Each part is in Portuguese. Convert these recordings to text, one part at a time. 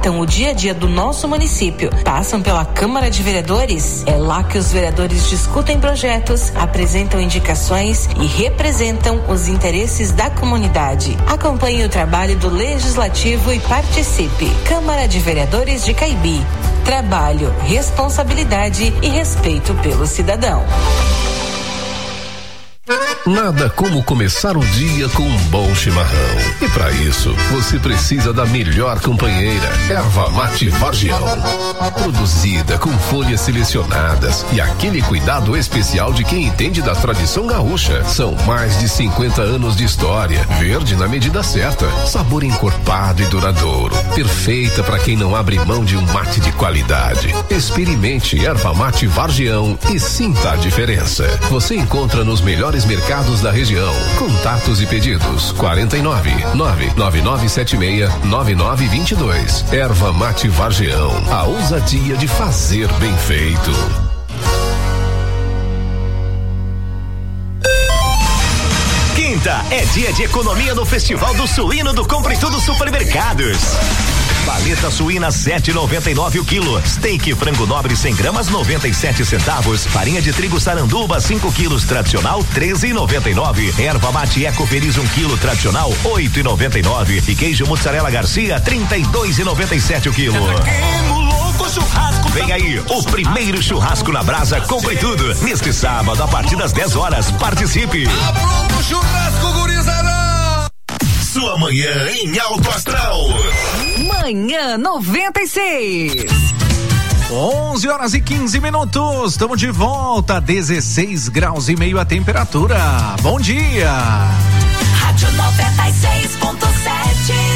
impactam o dia a dia do nosso município passam pela Câmara de Vereadores? É lá que os vereadores discutem projetos, apresentam indicações e representam os interesses da comunidade. Acompanhe o trabalho do Legislativo e participe. Câmara de Vereadores de Caibi. Trabalho, responsabilidade e respeito pelo cidadão. Nada como começar o dia com um bom chimarrão. E para isso, você precisa da melhor companheira, Erva Mate Vargião. Produzida com folhas selecionadas e aquele cuidado especial de quem entende da tradição gaúcha. São mais de 50 anos de história. Verde na medida certa. Sabor encorpado e duradouro. Perfeita para quem não abre mão de um mate de qualidade. Experimente Erva Mate Vargião e sinta a diferença. Você encontra nos melhores mercados da região. Contatos e pedidos 49-99976-9922. Erva Mate Vargião, a ousadia de fazer bem feito. Quinta é dia de economia no Festival do Suíno do Compre Tudo Supermercados. Paleta suína 7,99 o quilo. Steak frango nobre 100 gramas 97 centavos. Farinha de trigo saranduba 5 quilos tradicional 13,99. Erva mate Eco Feliz 1 quilo tradicional 8,99. E queijo mussarela Garcia 32,97 o quilo. Vem aí o primeiro churrasco na brasa Compre Tudo neste sábado a partir das 10 horas. Participe. Abra o churrasco, gurizada! Sua manhã em alto astral. Manhã 96. 11h15. Estamos de volta. 16 graus e meio a temperatura. Bom dia. Rádio 96.7.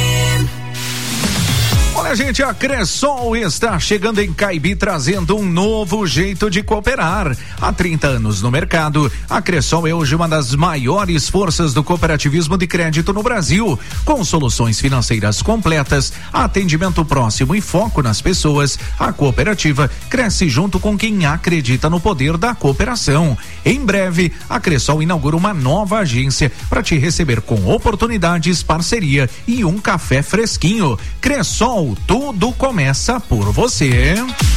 Olha, gente, a Cressol está chegando em Caibi trazendo um novo jeito de cooperar. Há 30 anos no mercado, a Cressol é hoje uma das maiores forças do cooperativismo de crédito no Brasil, com soluções financeiras completas, atendimento próximo e foco nas pessoas. A cooperativa cresce junto com quem acredita no poder da cooperação. Em breve, a Cressol inaugura uma nova agência para te receber com oportunidades, parceria e um café fresquinho. Cressol, tudo começa por você.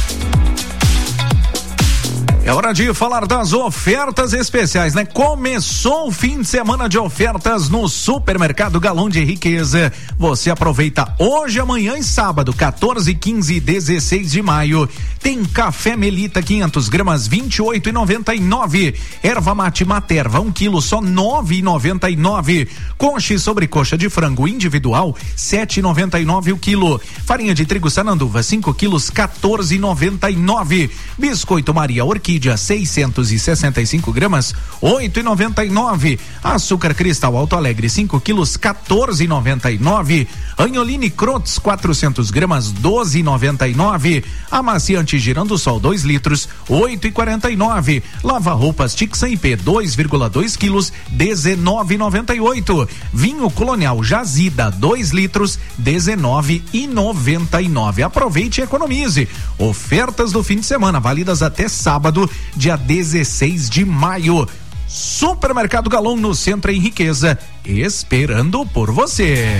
É hora de falar das ofertas especiais, né? Começou o fim de semana de ofertas no Supermercado Galão de Riqueza. Você aproveita hoje, amanhã e sábado, 14, 15 e 16 de maio. Tem café Melita 500 gramas, 28,99. Erva mate Materva 1 quilo, só 9,99. Coxa e sobrecoxa de frango individual, 7,99 o quilo. Farinha de trigo Sananduva 5 quilos, 14,99. Biscoito Maria Orquídea 665 gramas, 8,99. Açúcar Cristal Alto Alegre 5 quilos, 14,99. Anholine Crotes 400 gramas, 12,99. Amaciante Girando Sol 2 litros, 8,49. Lava roupas Tixan IP 2,2 quilos, 19,98. Vinho Colonial Jazida 2 litros, 19,99. Aproveite e economize. Ofertas do fim de semana válidas até sábado, dia 16 de maio. Supermercado Galão no Centro em Riqueza, esperando por você.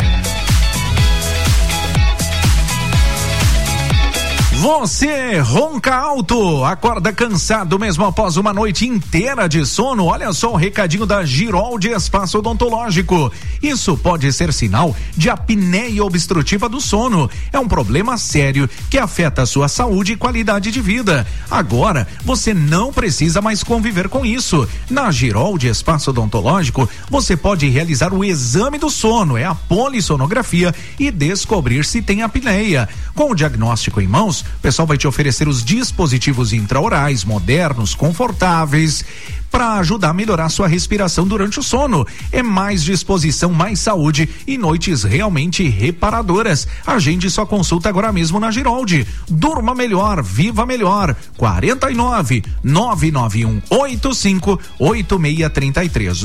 Você ronca alto, acorda cansado mesmo após uma noite inteira de sono? Olha só o recadinho da Girol de Espaço Odontológico. Isso pode ser sinal de apneia obstrutiva do sono. É um problema sério que afeta a sua saúde e qualidade de vida. Agora, você não precisa mais conviver com isso. Na Girol de Espaço Odontológico, você pode realizar o exame do sono, é a polissonografia, e descobrir se tem apneia. Com o diagnóstico em mãos, o pessoal vai te oferecer os dispositivos intraorais modernos, confortáveis, para ajudar a melhorar sua respiração durante o sono. É mais disposição, mais saúde e noites realmente reparadoras. Agende sua consulta agora mesmo na Girolde. Durma melhor, viva melhor. 49-99185-8633.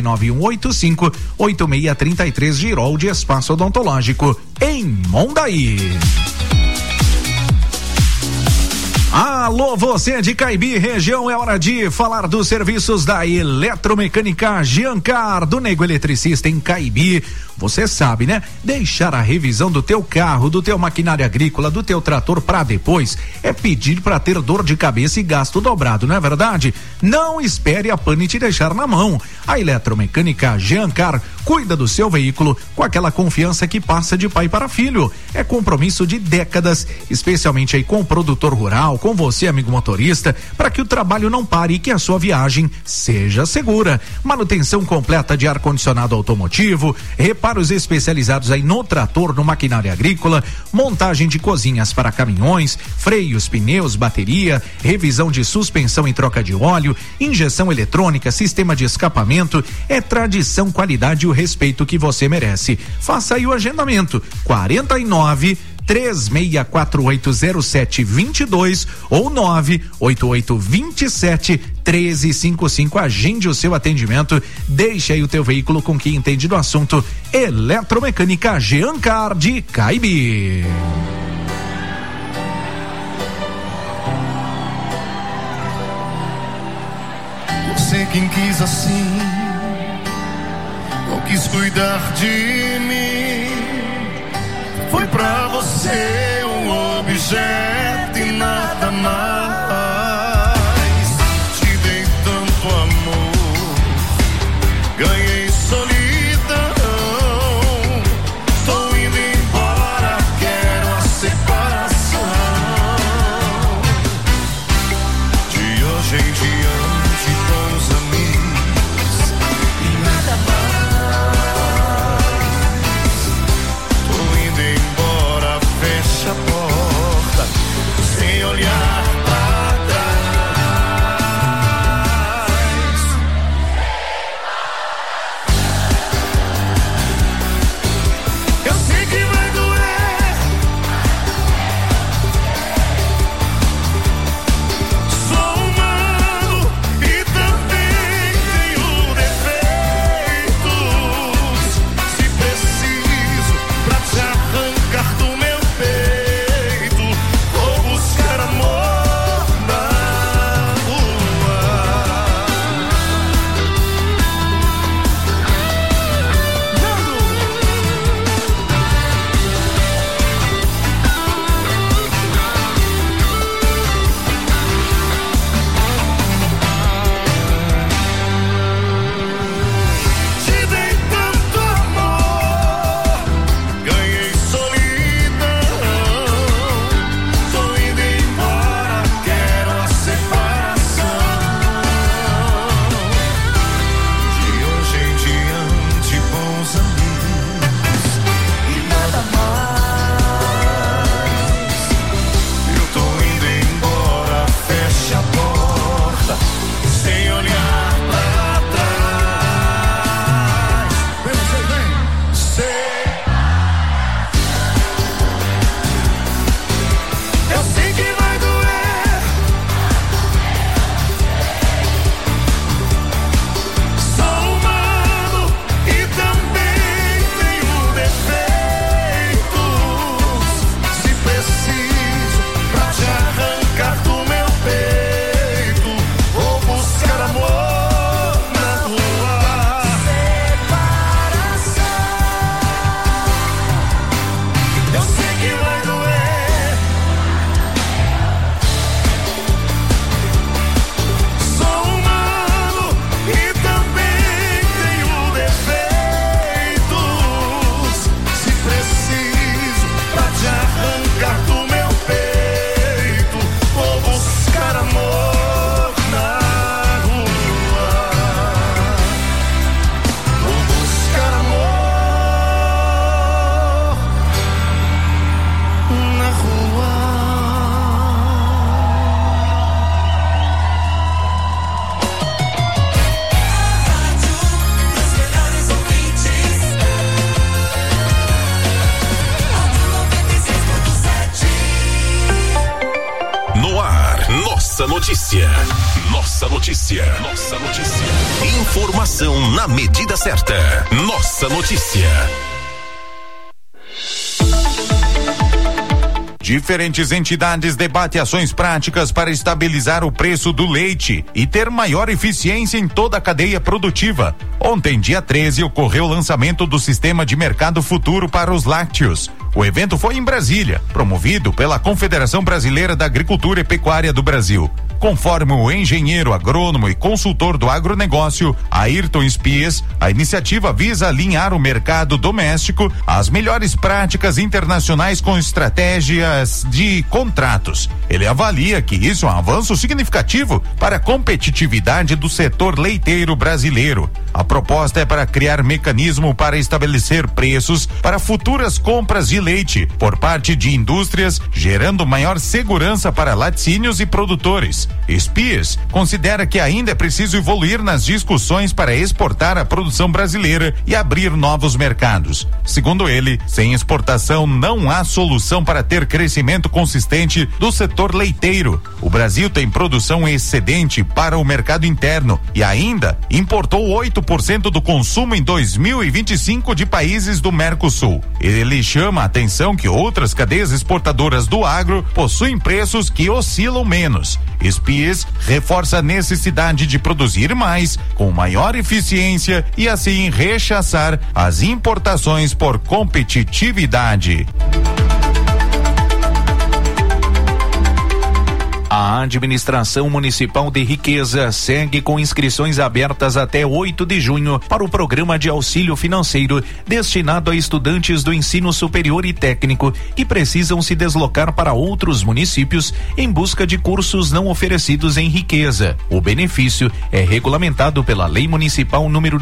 99185-8633. Girolde Espaço Odontológico, em Mondaí. Alô, você de Caibi, região, é hora de falar dos serviços da Eletromecânica Giancar, do Nego Eletricista em Caibi. Você sabe, né? Deixar a revisão do teu carro, do teu maquinário agrícola, do teu trator para depois é pedir para ter dor de cabeça e gasto dobrado, não é verdade? Não espere a pane te deixar na mão. A Eletromecânica Giancar cuida do seu veículo com aquela confiança que passa de pai para filho. É compromisso de décadas, especialmente aí com o produtor rural, com você, amigo motorista, para que o trabalho não pare e que a sua viagem seja segura. Manutenção completa de ar-condicionado automotivo, reparos especializados aí no trator, no maquinário agrícola, montagem de cozinhas para caminhões, freios, pneus, bateria, revisão de suspensão e troca de óleo, injeção eletrônica, sistema de escapamento. É tradição, qualidade e o respeito que você merece. Faça aí o agendamento 49-36480722 ou 98827-1355. Agende o seu atendimento, deixe aí o teu veículo com quem entende do assunto. Eletromecânica Giancar de Caibi. Você quem quis assim, não quis cuidar de mim. Foi pra você um objeto e nada mais. Te dei tanto amor, ganhei solidão. Tô indo embora, quero a separação. De hoje em diante, bons amigos e nada mais. Fecha a porta sem olhar pra trás. Eu sei que vai doer. Sou humano e também tenho defeitos. Se preciso pra te arrancar do meu peito, vou buscar amor na rua. Te dei tanto amor, ganhei solidão. Tô indo embora, quero a separação. De hoje em diante, bons amigos e nada mais. Eu tô indo embora, fecha a porta sem olhar pra trás. Vem, você vem, eu sei que vai doer. Sou humano e também tenho defeitos. Se preciso pra te arrancar do meu peito, vou buscar amor na rua. Separação. Eu sei que vai doer. Sou humano e também tenho defeitos. Se preciso pra te arrancar do meu peito, vou buscar amor na rua. Vou buscar amor na rua. No ar, Nossa Notícia. Nossa Notícia. Nossa Notícia. Informação na medida certa. Nossa Notícia. Diferentes entidades debatem ações práticas para estabilizar o preço do leite e ter maior eficiência em toda a cadeia produtiva. Ontem, dia 13, ocorreu o lançamento do Sistema de Mercado Futuro para os Lácteos. O evento foi em Brasília, promovido pela Confederação Brasileira da Agricultura e Pecuária do Brasil. Conforme o engenheiro agrônomo e consultor do agronegócio, Ayrton Espias, a iniciativa visa alinhar o mercado doméstico às melhores práticas internacionais com estratégias de contratos. Ele avalia que isso é um avanço significativo para a competitividade do setor leiteiro brasileiro. A proposta é para criar mecanismo para estabelecer preços para futuras compras de leite por parte de indústrias, gerando maior segurança para laticínios e produtores. Espias considera que ainda é preciso evoluir nas discussões para exportar a produção brasileira e abrir novos mercados. Segundo ele, sem exportação não há solução para ter crescimento consistente do setor leiteiro. O Brasil tem produção excedente para o mercado interno e ainda importou 8% do consumo em 2025 de países do Mercosul. Ele chama a atenção que outras cadeias exportadoras do agro possuem preços que oscilam menos. Espias reforça a necessidade de produzir mais, com maior eficiência e assim rechaçar as importações por competitividade. A administração municipal de Riqueza segue com inscrições abertas até 8 de junho para o programa de auxílio financeiro destinado a estudantes do ensino superior e técnico que precisam se deslocar para outros municípios em busca de cursos não oferecidos em Riqueza. O benefício é regulamentado pela Lei Municipal número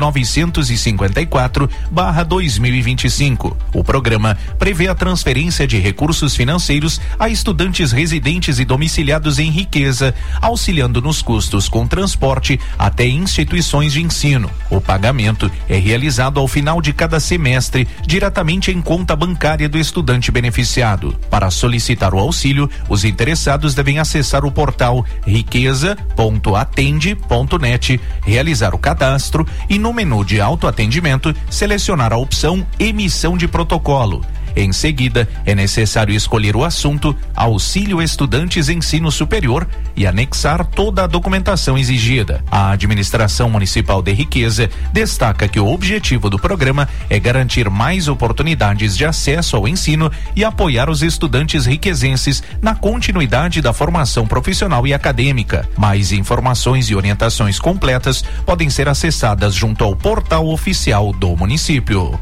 954/2025. O programa prevê a transferência de recursos financeiros a estudantes residentes e domiciliados em Riqueza, auxiliando nos custos com transporte até instituições de ensino. O pagamento é realizado ao final de cada semestre, diretamente em conta bancária do estudante beneficiado. Para solicitar o auxílio, os interessados devem acessar o portal riqueza.atende.net, realizar o cadastro e no menu de autoatendimento selecionar a opção Emissão de Protocolo. Em seguida, é necessário escolher o assunto Auxílio Estudantes Ensino Superior e anexar toda a documentação exigida. A administração municipal de Riqueza destaca que o objetivo do programa é garantir mais oportunidades de acesso ao ensino e apoiar os estudantes riquezenses na continuidade da formação profissional e acadêmica. Mais informações e orientações completas podem ser acessadas junto ao portal oficial do município.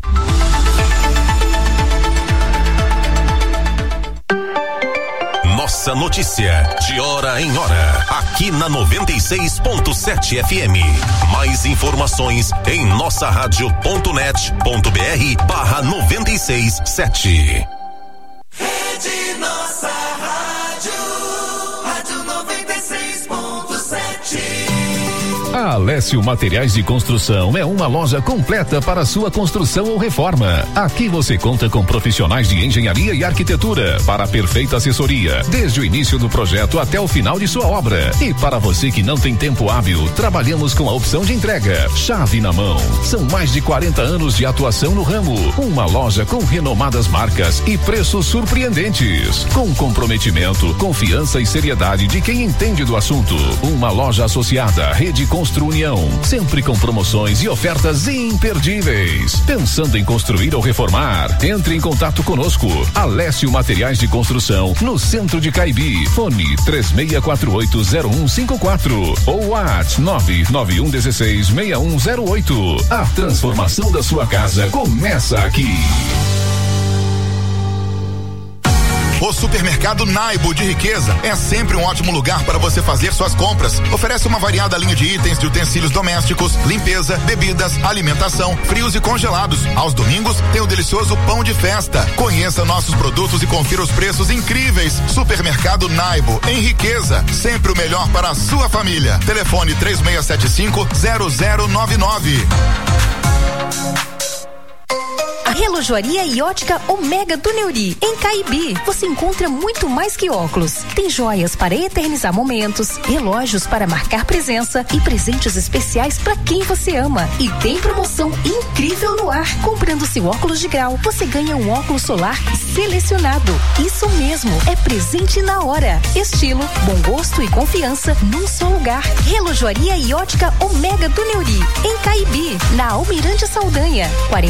Nossa notícia, de hora em hora, aqui na 96.7 FM. Mais informações em nossarádio.net.br/967. Rede Nossa Rádio, Rádio 96.7. A Alessio Materiais de Construção é uma loja completa para sua construção ou reforma. Aqui você conta com profissionais de engenharia e arquitetura para perfeita assessoria, desde o início do projeto até o final de sua obra. E para você que não tem tempo hábil, trabalhamos com a opção de entrega, chave na mão. São mais de 40 anos de atuação no ramo. Uma loja com renomadas marcas e preços surpreendentes. Com comprometimento, confiança e seriedade de quem entende do assunto. Uma loja associada à Rede Constru União, sempre com promoções e ofertas imperdíveis. Pensando em construir ou reformar? Entre em contato conosco. Alessio Materiais de Construção, no centro de Caibi. Fone 36480154 ou WhatsApp 991166108. A transformação da sua casa começa aqui. O supermercado Naibo de Riqueza é sempre um ótimo lugar para você fazer suas compras. Oferece uma variada linha de itens de utensílios domésticos, limpeza, bebidas, alimentação, frios e congelados. Aos domingos tem o delicioso pão de festa. Conheça nossos produtos e confira os preços incríveis. Supermercado Naibo, em Riqueza. Sempre o melhor para a sua família. Telefone 3675-0099. Relojoaria e ótica Omega do Neuri. Em Caibi, você encontra muito mais que óculos. Tem joias para eternizar momentos, relógios para marcar presença e presentes especiais para quem você ama. E tem promoção incrível no ar. Comprando seu óculos de grau, você ganha um óculos solar selecionado. Isso mesmo, é presente na hora. Estilo, bom gosto e confiança num só lugar. Relojoaria e ótica Omega do Neuri. Em Caibi, na Almirante Saldanha,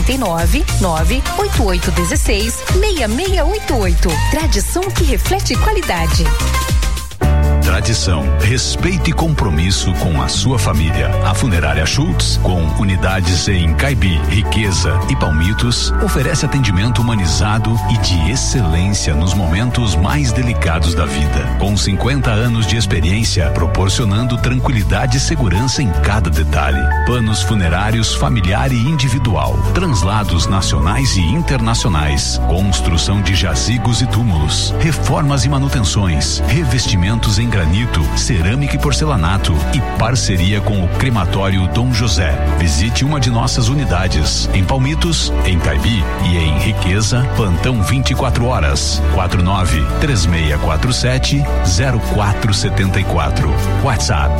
499-8816-6688. Tradição que reflete qualidade. Tradição, respeito e compromisso com a sua família. A Funerária Schultz, com unidades em Caibi, Riqueza e Palmitos, oferece atendimento humanizado e de excelência nos momentos mais delicados da vida. Com 50 anos de experiência, proporcionando tranquilidade e segurança em cada detalhe. Planos funerários familiar e individual, translados nacionais e internacionais, construção de jazigos e túmulos, reformas e manutenções, revestimentos em granito, cerâmica e porcelanato e parceria com o crematório Dom José. Visite uma de nossas unidades em Palmitos, em Caibi e em Riqueza, plantão 24 horas, 49-3647-0474. WhatsApp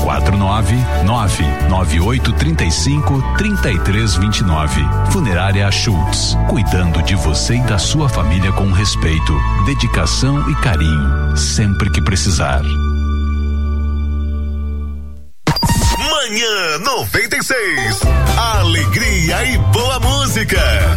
499-9835-3329. Funerária Schultz, cuidando de você e da sua família com respeito, dedicação e carinho, sempre que precisar. Manhã 96. Alegria e boa música.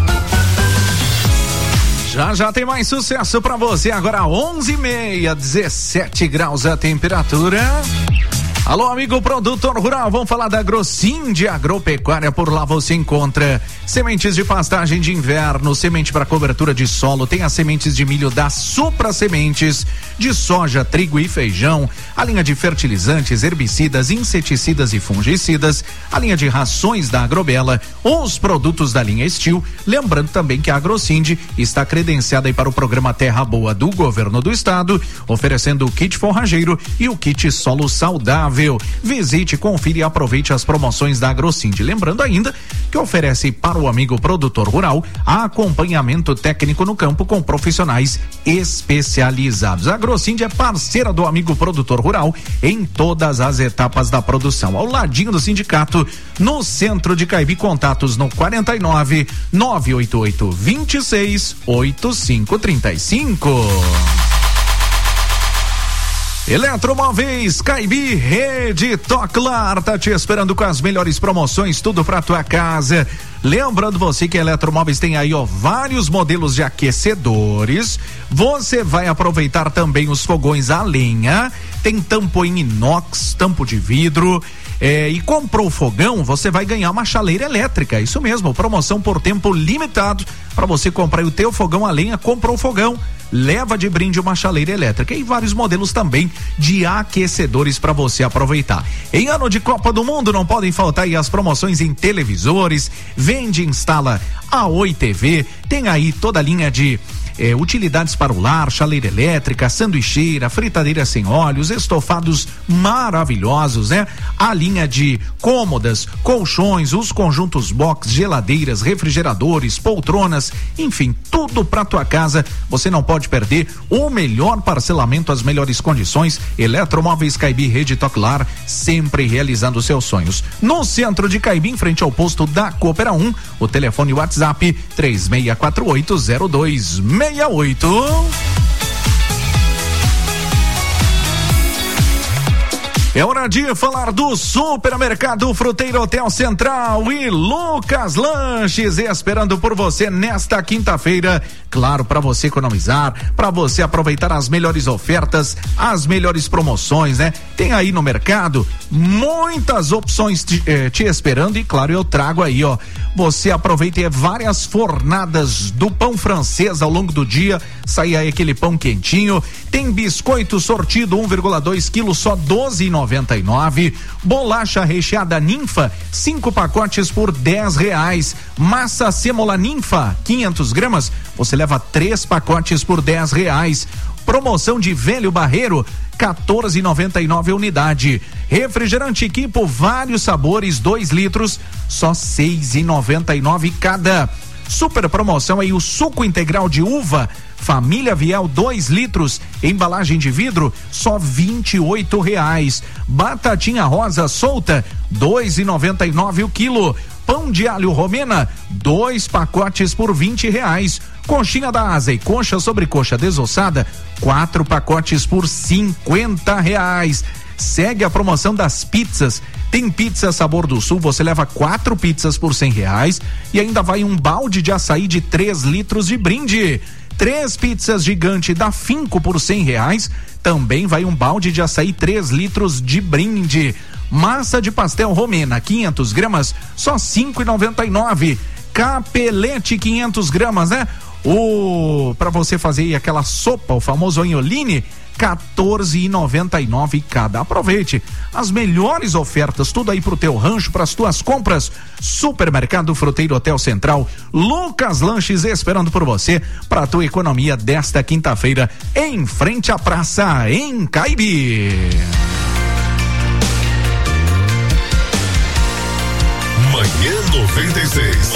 Já tem mais sucesso pra você. Agora 11h30, 17 graus a temperatura. Alô, amigo produtor rural, vamos falar da Agrosinde Agropecuária. Por lá você encontra sementes de pastagem de inverno, semente para cobertura de solo, tem as sementes de milho da Supra Sementes, de soja, trigo e feijão, a linha de fertilizantes, herbicidas, inseticidas e fungicidas, a linha de rações da Agrobela, os produtos da linha Estil. Lembrando também que a Agrosinde está credenciada aí para o programa Terra Boa do Governo do Estado, oferecendo o kit forrageiro e o kit solo saudável. Visite, confira e aproveite as promoções da Agrosinde. Lembrando ainda que oferece para o amigo produtor rural acompanhamento técnico no campo com profissionais especializados. A Agrosinde é parceira do amigo produtor rural em todas as etapas da produção. Ao ladinho do sindicato, no centro de Caibi. Contatos no 49-988-26-8535. Eletromóveis Caibi, Rede Toclar, tá te esperando com as melhores promoções, tudo pra tua casa. Lembrando você que a Eletromóveis tem aí, vários modelos de aquecedores. Você vai aproveitar também os fogões a lenha, tem tampo em inox, tampo de vidro. E comprou o fogão, você vai ganhar uma chaleira elétrica. Isso mesmo, promoção por tempo limitado para você comprar o teu fogão a lenha. Comprou o fogão, leva de brinde uma chaleira elétrica e vários modelos também de aquecedores para você aproveitar. Em ano de Copa do Mundo não podem faltar aí as promoções em televisores. Vende e instala a Oi TV, tem aí toda a linha de utilidades para o lar, chaleira elétrica, sanduicheira, fritadeira sem óleos, estofados maravilhosos, né? A linha de cômodas, colchões, os conjuntos box, geladeiras, refrigeradores, poltronas, enfim, tudo para tua casa. Você não pode perder o melhor parcelamento, as melhores condições. Eletromóveis Caibi, Rede Toclar, sempre realizando seus sonhos. No centro de Caibi, em frente ao posto da Coopera 1, o telefone WhatsApp 36480268. É hora de falar do Supermercado Fruteiro Hotel Central e Lucas Lanches, esperando por você nesta quinta-feira. Claro, para você economizar, para você aproveitar as melhores ofertas, as melhores promoções, né? Tem aí no mercado muitas opções te esperando e, claro, eu trago aí, você aproveita várias fornadas do pão francês ao longo do dia, sai aí aquele pão quentinho. Tem biscoito sortido 1,2 kg, só R$12,99. Bolacha recheada Ninfa, 5 pacotes por R$10. Massa sêmola Ninfa, 500 gramas, você leva 3 pacotes por R$10. Promoção de Velho Barreiro, R$14,99 a unidade. Refrigerante Equipo, vários sabores, 2 litros, só R$6,99 cada. Super promoção aí, o suco integral de uva Família Viel 2 litros, embalagem de vidro, só R$28. Batatinha rosa solta, R$2,99 o quilo. Pão de alho Romena, 2 pacotes por R$20. Coxinha da asa e coxa sobre coxa desossada, 4 pacotes por R$50. Segue a promoção das pizzas. Tem pizza Sabor do Sul, você leva 4 pizzas por R$100 e ainda vai um balde de açaí de 3 litros de brinde. 3 pizzas gigante da Finco por R$100, também vai um balde de açaí 3 litros de brinde. Massa de pastel Romena, 500 gramas, só R$5,99. Capelete 500 gramas, né? Pra você fazer aí aquela sopa, o famoso anholine, R$14,99 cada. Aproveite as melhores ofertas, tudo aí pro teu rancho, pras tuas compras. Supermercado Fruteiro Hotel Central, Lucas Lanches esperando por você pra tua economia desta quinta-feira, em frente à praça, em Caibi. Manhã 96.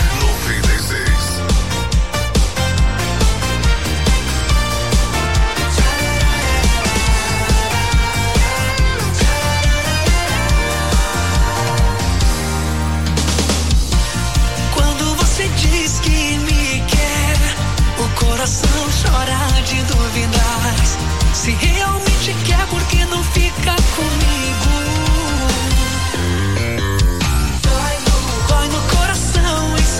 Quando você diz que me quer, o coração chora de dúvidas. Se realmente quer, por que não fica comigo? Dói no coração esse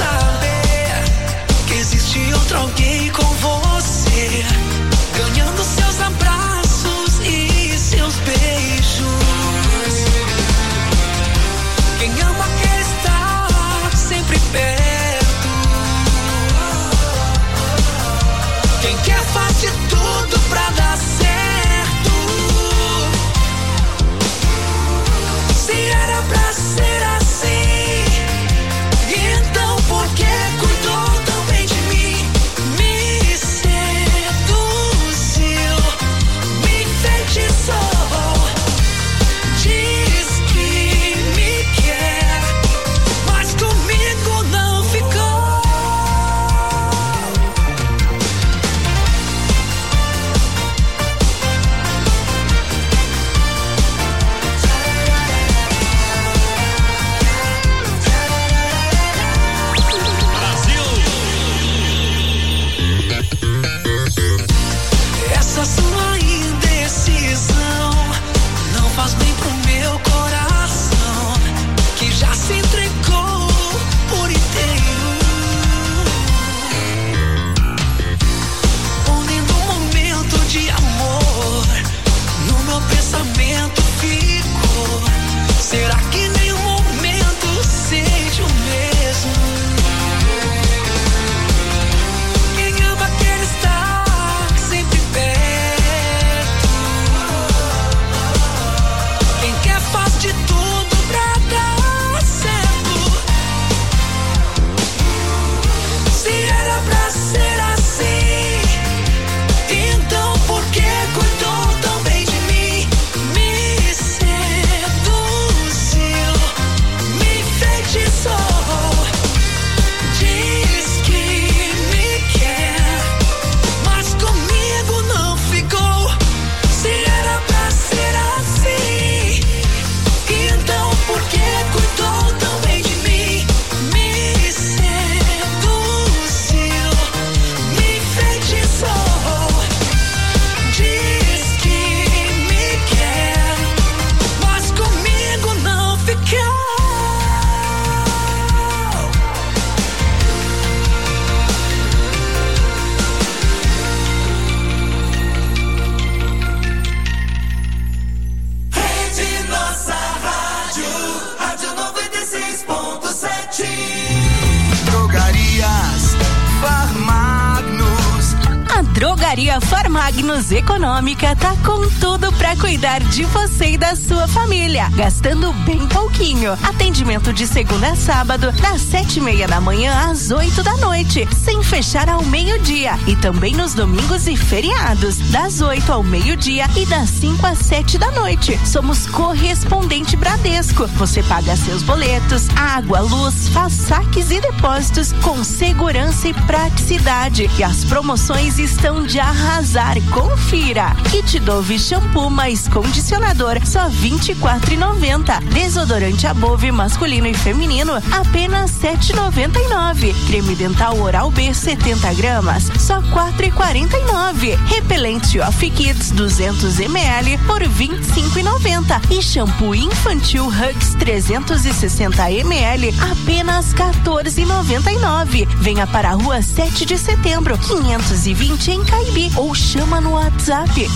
Farmagnos Econômica tá com tudo pra cuidar de você e da sua família, gastando bem pouquinho. Atendimento de segunda a sábado, das 7:30 da manhã às 8 da noite, sem fechar ao meio-dia. E também nos domingos e feriados, das 8 ao meio-dia e das 5 às 7 da noite. Somos correspondente Bradesco. Você paga seus boletos, água, luz, faz saques e depósitos com segurança e praticidade. E as promoções estão de arrasar. Confira. Kit Dove shampoo mais condicionador, só R$24,90. Desodorante Above masculino e feminino, apenas R$7,99. Creme dental Oral-B 70 gramas, só R$4,49. Repelente Off Kids 200 ml por R$25,90. E shampoo infantil Hugs 360 ml, apenas R$14,99. Venha para a Rua 7 de Setembro, 520 em Caibi, ou chama no WhatsApp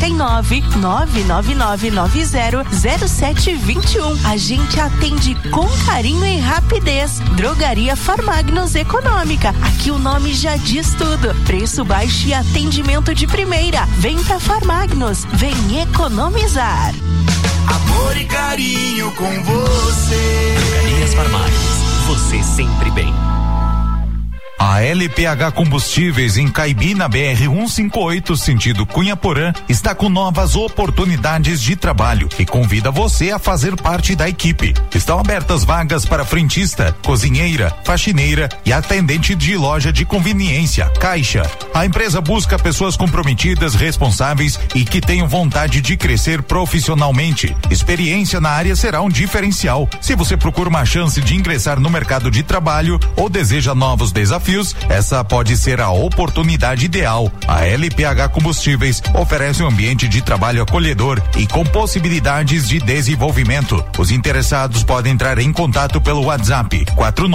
49-99990-0721. A gente atende com carinho e rapidez. Drogaria Farmagnos Econômica. Aqui o nome já diz tudo. Preço baixo e atendimento de primeira. Vem pra Farmagnos, vem economizar. Amor e carinho com você. Drogarias Farmagnos, você sempre bem. A LPH Combustíveis em Caibi, na BR-158, sentido Cunha-Porã, está com novas oportunidades de trabalho e convida você a fazer parte da equipe. Estão abertas vagas para frentista, cozinheira, faxineira e atendente de loja de conveniência, caixa. A empresa busca pessoas comprometidas, responsáveis e que tenham vontade de crescer profissionalmente. Experiência na área será um diferencial. Se você procura uma chance de ingressar no mercado de trabalho ou deseja novos desafios, essa pode ser a oportunidade ideal. A LPH Combustíveis oferece um ambiente de trabalho acolhedor e com possibilidades de desenvolvimento. Os interessados podem entrar em contato pelo WhatsApp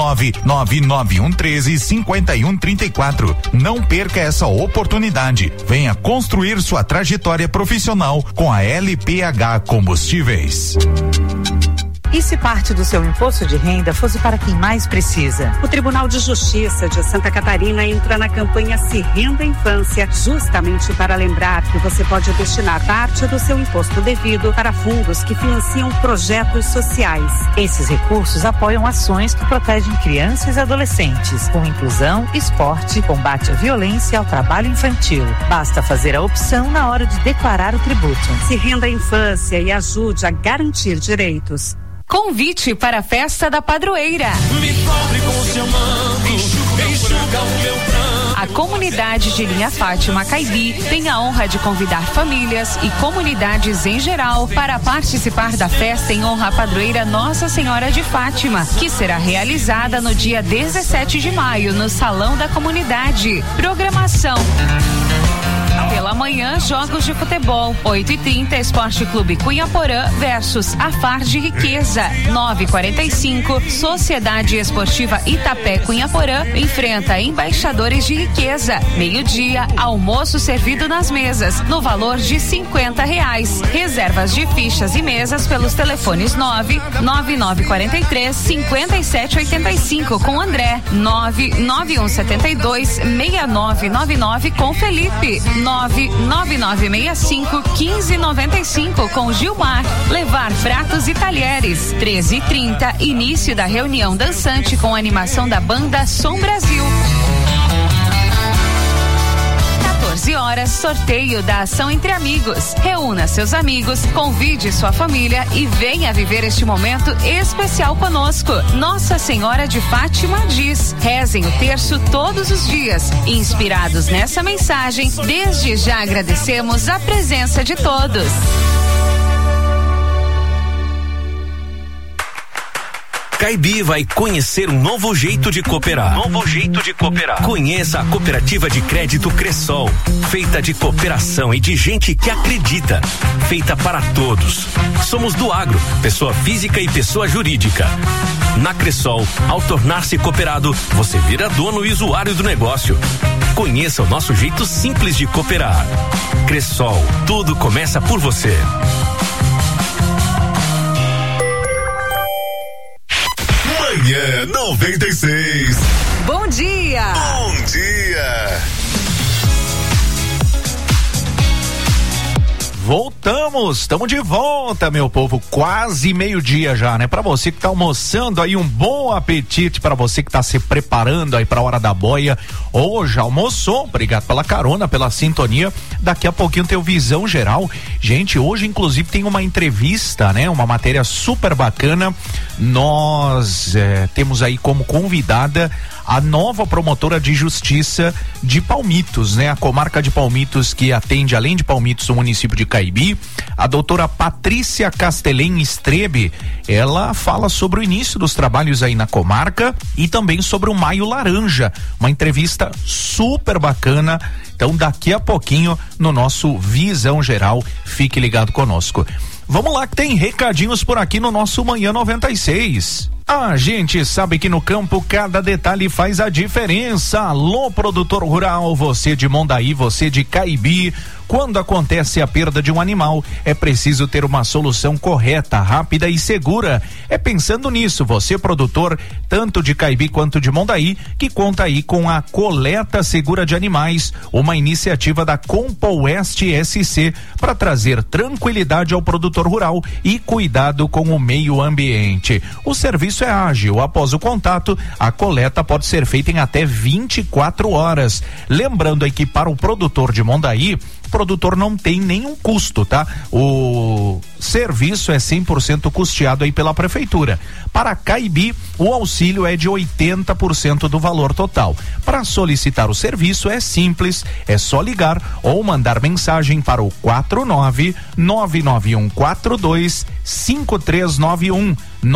49991135134. Não perca essa oportunidade. Venha construir sua trajetória profissional com a LPH Combustíveis. E se parte do seu imposto de renda fosse para quem mais precisa? O Tribunal de Justiça de Santa Catarina entra na campanha Se Renda Infância, justamente para lembrar que você pode destinar parte do seu imposto devido para fundos que financiam projetos sociais. Esses recursos apoiam ações que protegem crianças e adolescentes, com inclusão, esporte, combate à violência e ao trabalho infantil. Basta fazer a opção na hora de declarar o tributo. Se Renda a Infância e ajude a garantir direitos. Convite para a festa da padroeira. Me cobre com seu manto, enxuga o meu pranto. A comunidade de Linha Fátima Caibi tem a honra de convidar famílias e comunidades em geral para participar da festa em honra à padroeira Nossa Senhora de Fátima, que será realizada no dia 17 de maio no Salão da Comunidade. Programação: pela manhã, jogos de futebol, 8h30, Esporte Clube Cunha-Porã versus Afar de Riqueza. 9h45, Sociedade Esportiva Itapé Cunha-Porã enfrenta Embaixadores de Riqueza. Meio-dia, almoço servido nas mesas, no valor de R$50. Reservas de fichas e mesas pelos telefones 99943-5785 com André, 99172-6999 com Felipe, 99965-1595 com Gilmar. Levar pratos e talheres. 13h30, início da reunião dançante com animação da banda Som Brasil. 14 horas, sorteio da ação Entre Amigos. Reúna seus amigos, convide sua família e venha viver este momento especial conosco. Nossa Senhora de Fátima diz: rezem o terço todos os dias. Inspirados nessa mensagem, desde já agradecemos a presença de todos. Caibi vai conhecer um novo jeito de cooperar. Conheça a cooperativa de crédito Cressol, feita de cooperação e de gente que acredita, feita para todos. Somos do agro, pessoa física e pessoa jurídica. Na Cressol, ao tornar-se cooperado, você vira dono e usuário do negócio. Conheça o nosso jeito simples de cooperar. Cressol, tudo começa por você. Manhã 96. Bom dia. Bom dia. Voltamos, estamos de volta, meu povo, quase meio-dia já, né? Pra você que tá almoçando aí, um bom apetite, pra você que tá se preparando aí pra hora da boia, ou já almoçou, obrigado pela carona, pela sintonia. Daqui a pouquinho tem o Visão Geral. Gente, hoje inclusive tem uma entrevista, né? Uma matéria super bacana. Nós temos aí como convidada a nova promotora de justiça de Palmitos, né? A comarca de Palmitos, que atende, além de Palmitos, o município de Caibi, a doutora Patrícia Castelém Strebe. Ela fala sobre o início dos trabalhos aí na comarca e também sobre o Maio Laranja, uma entrevista super bacana. Então daqui a pouquinho no nosso Visão Geral, fique ligado conosco. Vamos lá que tem recadinhos por aqui no nosso Manhã 96. A gente sabe que no campo cada detalhe faz a diferença. Alô, produtor rural, você de Mondaí, você de Caibi. Quando acontece a perda de um animal, é preciso ter uma solução correta, rápida e segura. É pensando nisso, você produtor, tanto de Caibi quanto de Mondaí, que conta aí com a Coleta Segura de Animais, uma iniciativa da Compoest SC para trazer tranquilidade ao produtor rural e cuidado com o meio ambiente. O serviço é ágil. Após o contato, a coleta pode ser feita em até 24 horas. Lembrando aí que para o produtor de Mondaí, o produtor não tem nenhum custo, tá? O serviço é 100% custeado aí pela prefeitura. Para Caibi, o auxílio é de 80% do valor total. Para solicitar o serviço é simples, é só ligar ou mandar mensagem para o 49991425391.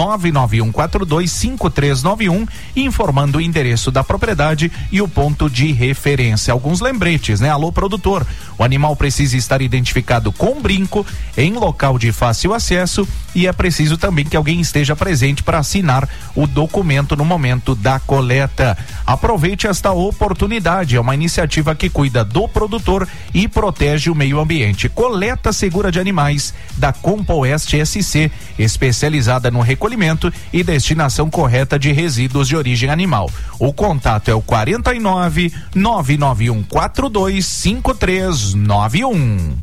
991425391, informando o endereço da propriedade e o ponto de referência. Alguns lembretes, né? Alô, produtor, o animal precisa estar identificado com brinco em local de fácil acesso e é preciso também que alguém esteja presente para assinar o documento no momento da coleta. Aproveite esta oportunidade, é uma iniciativa que cuida do produtor e protege o meio ambiente. Coleta Segura de Animais da Compoest SC, especializada no recolhimento e destinação correta de resíduos de origem animal. O contato é o 49-991425391.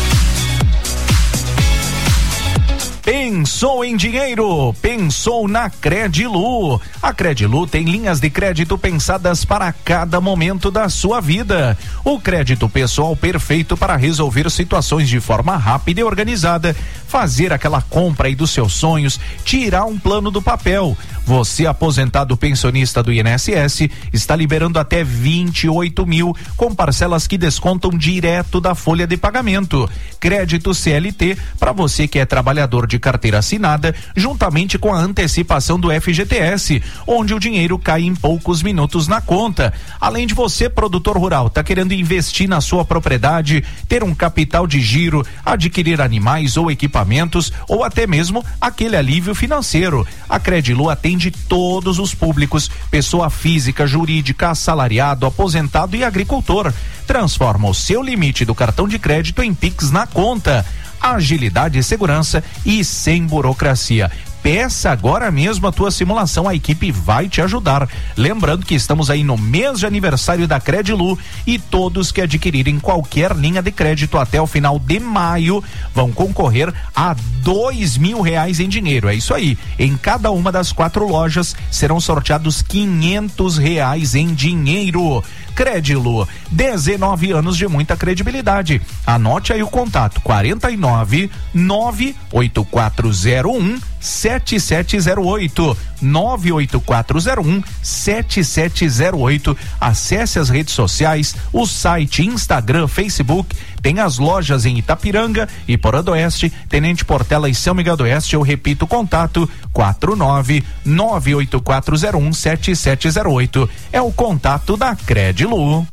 Pensou em dinheiro? Pensou na Credilu. A Credilu tem linhas de crédito pensadas para cada momento da sua vida. O crédito pessoal perfeito para resolver situações de forma rápida e organizada, fazer aquela compra aí dos seus sonhos, tirar um plano do papel. Você, aposentado pensionista do INSS, está liberando até 28 mil com parcelas que descontam direto da folha de pagamento. Crédito CLT para você que é trabalhador de carteira assinada, juntamente com a antecipação do FGTS, onde o dinheiro cai em poucos minutos na conta. Além de você, produtor rural, tá querendo investir na sua propriedade, ter um capital de giro, adquirir animais ou equipamentos, ou até mesmo aquele alívio financeiro. A Credilu atende todos os públicos, pessoa física, jurídica, assalariado, aposentado e agricultor. Transforma o seu limite do cartão de crédito em Pix na conta. Agilidade e segurança e sem burocracia. Peça agora mesmo a tua simulação, a equipe vai te ajudar. Lembrando que estamos aí no mês de aniversário da Credilu e todos que adquirirem qualquer linha de crédito até o final de maio vão concorrer a R$2.000 em dinheiro. É isso aí. Em cada uma das 4 lojas serão sorteados R$500 em dinheiro. Credilu, 19 anos de muita credibilidade. Anote aí o contato: 49-98401-7708, 98401-7708. Acesse as redes sociais, o site, Instagram, Facebook. Tem as lojas em Itapiranga e Porã do Oeste, Tenente Portela e São Miguel do Oeste. Eu repito o contato: 49-98401-7708. É o contato da Credilu.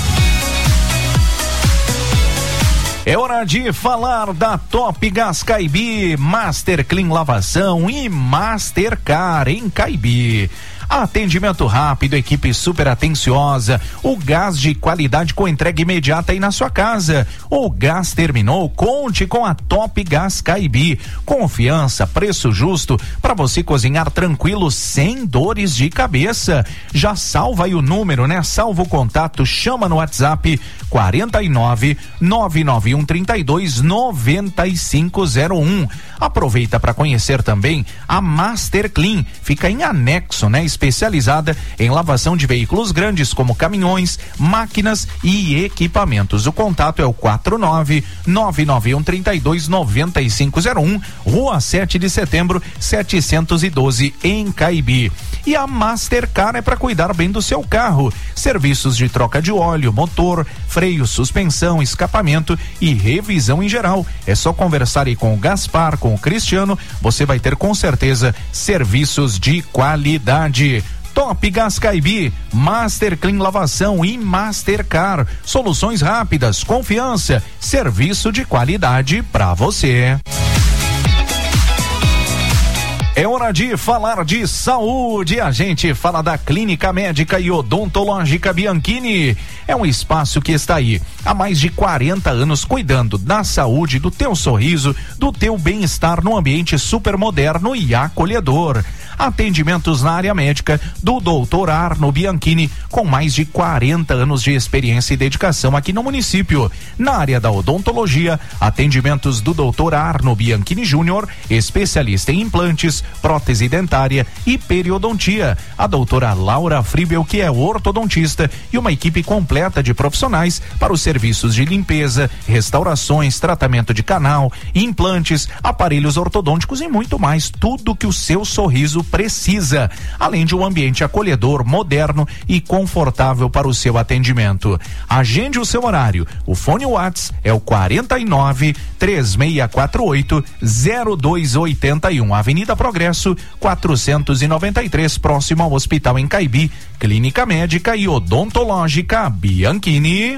É hora de falar da Top Gás Caibi, Master Clean Lavação e Mastercar em Caibi. Atendimento rápido, equipe super atenciosa, o gás de qualidade com entrega imediata aí na sua casa. O gás terminou, conte com a Top Gás Caibi. Confiança, preço justo para você cozinhar tranquilo, sem dores de cabeça. Já salva aí o número, né? Salva o contato, chama no WhatsApp 49 991 32 9501. Aproveita para conhecer também a Master Clean, fica em anexo, né? Especializada em lavação de veículos grandes como caminhões, máquinas e equipamentos. O contato é o 49 991 32 9501, Rua 7 de Setembro, 712 em Caibi. E a Mastercar é para cuidar bem do seu carro. Serviços de troca de óleo, motor, freio, suspensão, escapamento e revisão em geral. É só conversar aí com o Gaspar, com o Cristiano, você vai ter com certeza serviços de qualidade. Top Gás Caibi, Master Clean Lavação e Mastercar. Soluções rápidas, confiança, serviço de qualidade para você. É hora de falar de saúde. A gente fala da Clínica Médica e Odontológica Bianchini. É um espaço que está aí há mais de 40 anos cuidando da saúde, do teu sorriso, do teu bem-estar no ambiente super moderno e acolhedor. Atendimentos na área médica do Dr. Arno Bianchini, com mais de 40 anos de experiência e dedicação aqui no município. Na área da odontologia, atendimentos do Dr. Arno Bianchini Júnior, especialista em implantes, prótese dentária e periodontia. A doutora Laura Fribel, que é ortodontista, e uma equipe completa de profissionais para os serviços de limpeza, restaurações, tratamento de canal, implantes, aparelhos ortodônticos e muito mais. Tudo que o seu sorriso precisa, além de um ambiente acolhedor, moderno e confortável para o seu atendimento. Agende o seu horário. O fone WhatsApp é o 49 3648 0281, Avenida Progresso 493, próximo ao Hospital em Caibi. Clínica Médica e Odontológica Bianchini.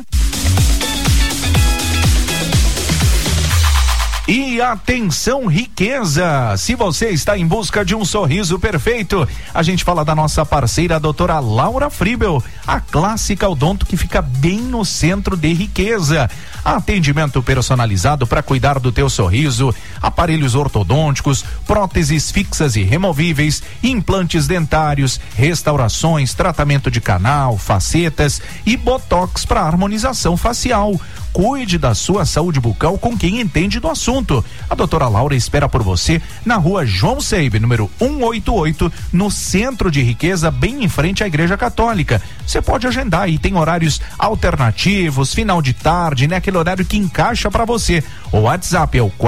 E atenção, riqueza! Se você está em busca de um sorriso perfeito, a gente fala da nossa parceira, a doutora Laura Fribel, a clássica odonto que fica bem no centro de Riqueza. Atendimento personalizado para cuidar do teu sorriso, aparelhos ortodônticos, próteses fixas e removíveis, implantes dentários, restaurações, tratamento de canal, facetas e botox para harmonização facial. Cuide da sua saúde bucal com quem entende do assunto. A doutora Laura espera por você na rua João Seibe, número 188, no centro de Riqueza, bem em frente à Igreja Católica. Você pode agendar e tem horários alternativos, final de tarde, né? Aquele horário que encaixa para você. O WhatsApp é o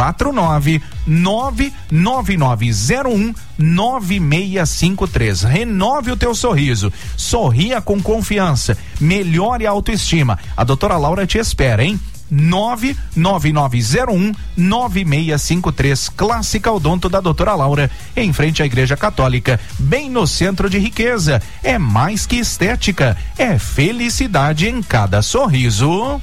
49999019653. Renove o teu sorriso. Sorria com confiança. Melhore a autoestima. A doutora Laura te espera, hein? 999019653, Clássica Odonto da doutora Laura, em frente à Igreja Católica, bem no centro de Riqueza. É mais que estética, é felicidade em cada sorriso.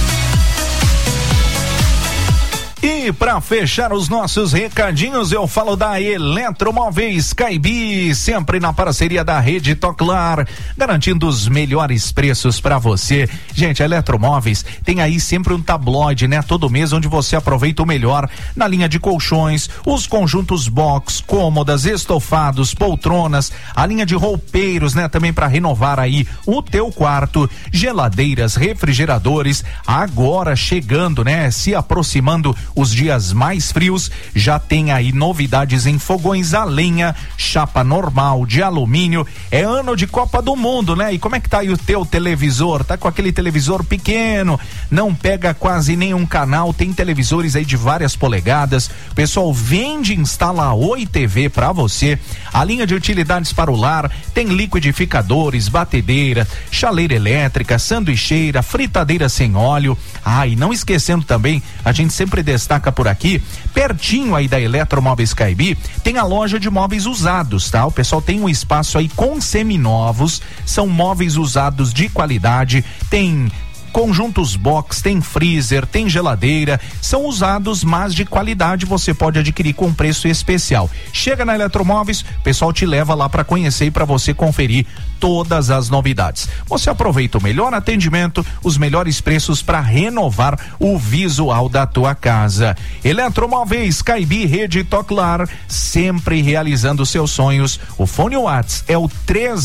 E para fechar os nossos recadinhos, eu falo da Eletromóveis Caibi, sempre na parceria da Rede Toclar, garantindo os melhores preços para você. Gente, a Eletromóveis tem aí sempre um tabloide, né? Todo mês, onde você aproveita o melhor na linha de colchões, os conjuntos box, cômodas, estofados, poltronas, a linha de roupeiros, né? Também para renovar aí o teu quarto, geladeiras, refrigeradores. Agora chegando, né? Se aproximando os dias mais frios, já tem aí novidades em fogões a lenha, chapa normal, de alumínio. É ano de Copa do Mundo, né? E como é que tá aí o teu televisor? Tá com aquele televisor pequeno, não pega quase nenhum canal, tem televisores aí de várias polegadas. O pessoal vende e instala Oi TV pra você. A linha de utilidades para o lar tem liquidificadores, batedeira, chaleira elétrica, sanduicheira, fritadeira sem óleo. E não esquecendo também, a gente sempre destaca por aqui, pertinho aí da Eletromóveis Caibi, tem a loja de móveis usados, tá? O pessoal tem um espaço aí com seminovos, são móveis usados de qualidade, tem Conjuntos box, tem freezer, tem geladeira, são usados, mas de qualidade, você pode adquirir com preço especial. Chega na Eletromóveis, o pessoal te leva lá para conhecer e para você conferir todas as novidades. Você aproveita o melhor atendimento, os melhores preços para renovar o visual da tua casa. Eletromóveis, Caibi, Rede Toclar, sempre realizando seus sonhos. O fone Whats é o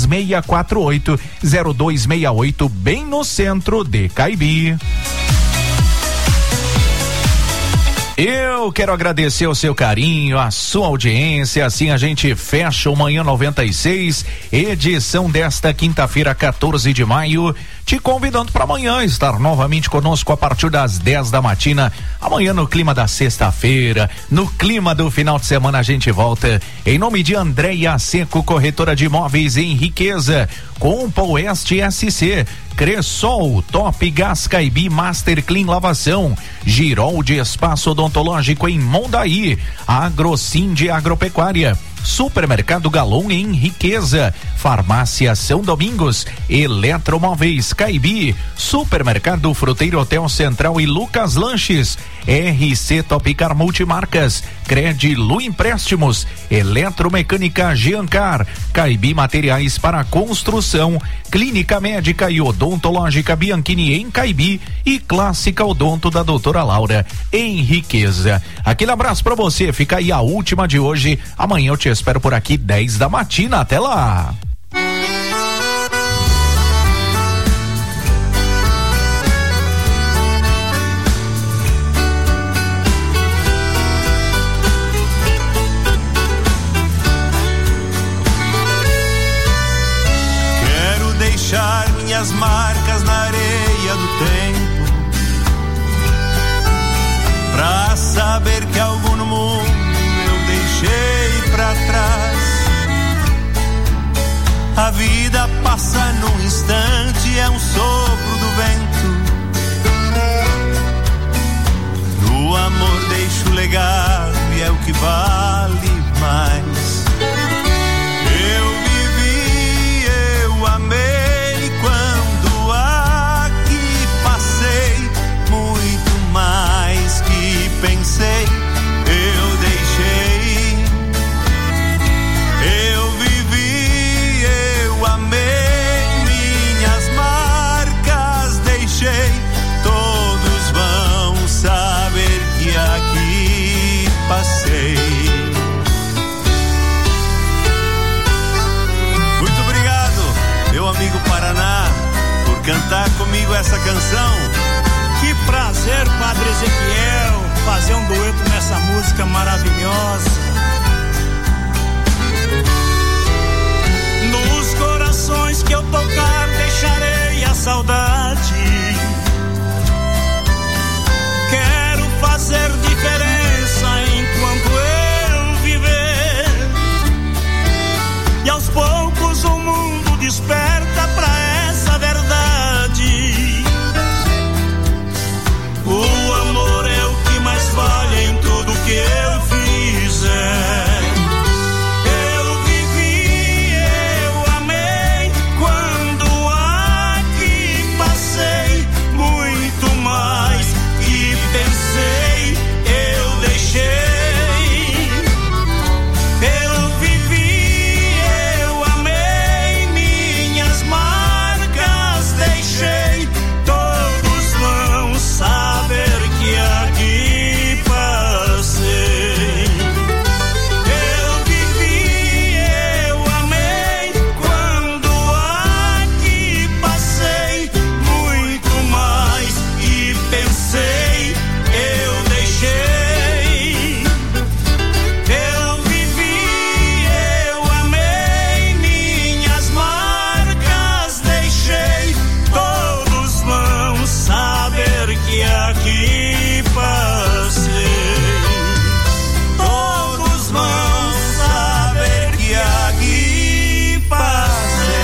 3648-0268, bem no centro de Caibi. Eu quero agradecer o seu carinho, a sua audiência. Assim a gente fecha o Manhã 96, edição desta quinta-feira, 14 de maio. Te convidando para amanhã estar novamente conosco a partir das 10 da matina. Amanhã no clima da sexta-feira, no clima do final de semana, a gente volta. Em nome de Andréia Seco, corretora de imóveis em Riqueza, Compa Oeste SC, Cressol, Top Gás Caibi, Master Clean Lavação, Girol de Espaço Odontológico em Mondaí, Agrocim de Agropecuária, Supermercado Galon em Riqueza, Farmácia São Domingos, Eletromóveis Caibi, Supermercado Fruteiro Hotel Central e Lucas Lanches, RC Topcar Multimarcas, Credilu Empréstimos, Eletromecânica Giancar, Caibi Materiais para Construção, Clínica Médica e Odontológica Bianchini em Caibi e Clássica Odonto da doutora Laura em Riqueza. Aquele abraço pra você, fica aí a última de hoje. Amanhã eu te espero por aqui 10 da matina, até lá. Deixar minhas marcas na areia do tempo, pra saber que algo no mundo eu deixei pra trás. A vida passa num instante, é um sopro do vento. No amor deixo legado e é o que vale mais. Eu vivi, eu amei. Mais que pensei, eu deixei. Eu vivi, eu amei, minhas marcas deixei. Todos vão saber que aqui passei. Muito obrigado, meu amigo Paraná, por cantar comigo essa canção. Que prazer, Padre Ezequiel, fazer um dueto nessa música maravilhosa. Nos corações que eu tocar deixarei a saudade. Quero fazer diferença enquanto eu viver. E aos poucos o mundo desperta pra essa verdade. O amor é o que mais vale em tudo que eu fizer. Eu vivi, eu amei, quando aqui passei, muito mais que pensei, eu deixei. Eu vivi, eu amei, minhas marcas deixei. Todos vão saber que aqui passei. Eu vivi, eu amei, quando aqui passei, muito mais que pensei, eu deixei. Eu vivi, eu amei, minhas marcas deixei. Todos vão saber que aqui passei. Todos vão saber que aqui passei.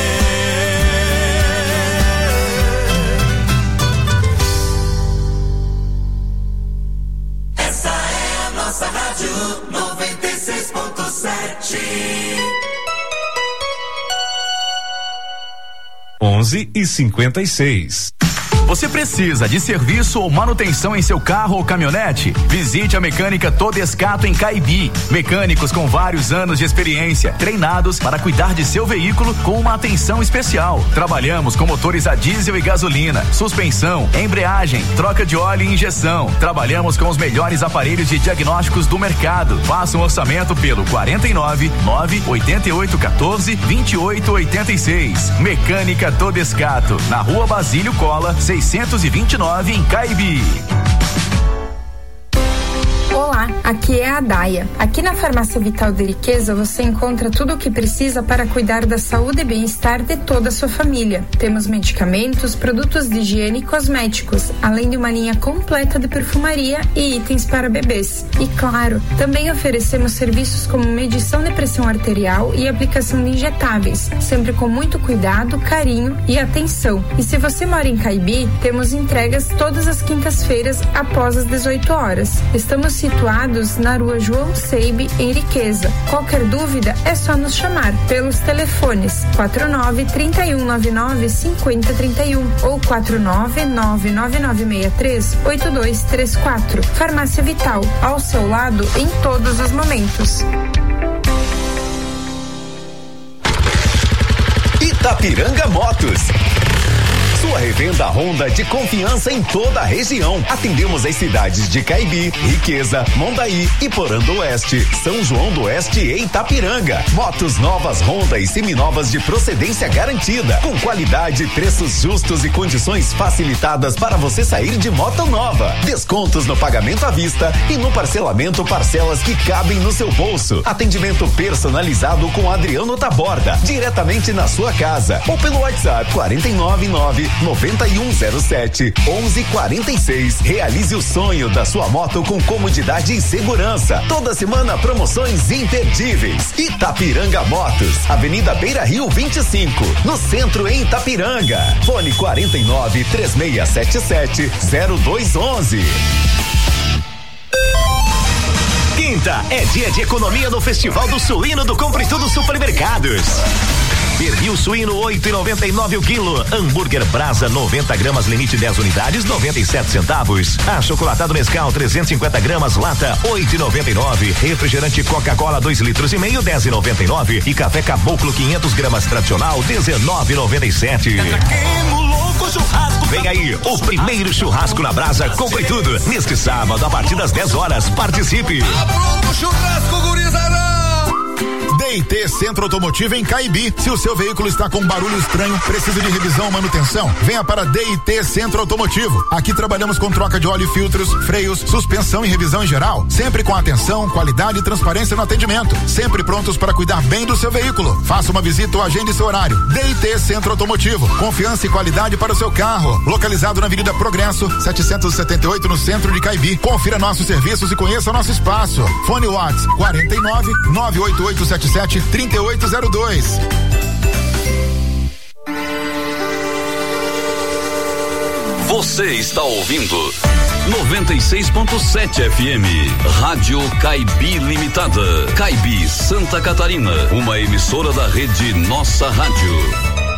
Essa é a nossa rádio 96.7. 11:56. Você precisa de serviço ou manutenção em seu carro ou caminhonete? Visite a Mecânica Todescato em Caibi. Mecânicos com vários anos de experiência, treinados para cuidar de seu veículo com uma atenção especial. Trabalhamos com motores a diesel e gasolina, suspensão, embreagem, troca de óleo e injeção. Trabalhamos com os melhores aparelhos de diagnósticos do mercado. Faça um orçamento pelo 49 98814 2886. Mecânica Todescato, na Rua Basílio Cola, 629 em Caibi. Olá, aqui é a Daia. Aqui na Farmácia Vital de Riqueza você encontra tudo o que precisa para cuidar da saúde e bem-estar de toda a sua família. Temos medicamentos, produtos de higiene e cosméticos, além de uma linha completa de perfumaria e itens para bebês. E claro, também oferecemos serviços como medição de pressão arterial e aplicação de injetáveis, sempre com muito cuidado, carinho e atenção. E se você mora em Caibi, temos entregas todas as quintas-feiras após as 18 horas. Estamos situados na Rua João Seibe, em Riqueza. Qualquer dúvida é só nos chamar pelos telefones 49-3199-5031 ou 49-99963-8234. Farmácia Vital, ao seu lado em todos os momentos. Itapiranga Motos. Sua revenda Honda de confiança em toda a região. Atendemos as cidades de Caibi, Riqueza, Mondaí, Iporã do Oeste, São João do Oeste e Itapiranga. Motos novas Honda e seminovas de procedência garantida, com qualidade, preços justos e condições facilitadas para você sair de moto nova. Descontos no pagamento à vista e no parcelamento, parcelas que cabem no seu bolso. Atendimento personalizado com Adriano Taborda, diretamente na sua casa ou pelo WhatsApp 499-9107-1146. Realize o sonho da sua moto com comodidade e segurança. Toda semana promoções imperdíveis. Itapiranga Motos, Avenida Beira Rio 25, no centro em Itapiranga. Fone 49-3677-0211. Quinta é dia de economia no Festival do Suíno do Compre Tudo Supermercados. Pernil suíno 8,99 o quilo. Hambúrguer Brasa 90 gramas, limite 10 unidades, 97 centavos. Achocolatado Nescau 350 gramas, lata 8,99. Refrigerante Coca-Cola 2 litros e meio, 10,99. E café Caboclo 500 gramas tradicional, 19,97. Vem aí, o primeiro churrasco na brasa, compre tudo. Neste sábado, a partir das 10 horas, participe. Pronto, churrasco, gurizada! DT Centro Automotivo em Caibi. Se o seu veículo está com barulho estranho, precisa de revisão ou manutenção, venha para DT Centro Automotivo. Aqui trabalhamos com troca de óleo e filtros, freios, suspensão e revisão em geral, sempre com atenção, qualidade e transparência no atendimento, sempre prontos para cuidar bem do seu veículo. Faça uma visita ou agende seu horário. DT Centro Automotivo, confiança e qualidade para o seu carro. Localizado na Avenida Progresso, 778, no centro de Caibi. Confira nossos serviços e conheça o nosso espaço. Fone WhatsApp 49-98877-3802. Você está ouvindo 96.7 FM, Rádio Caibi Limitada, Caibi, Santa Catarina, uma emissora da rede Nossa Rádio.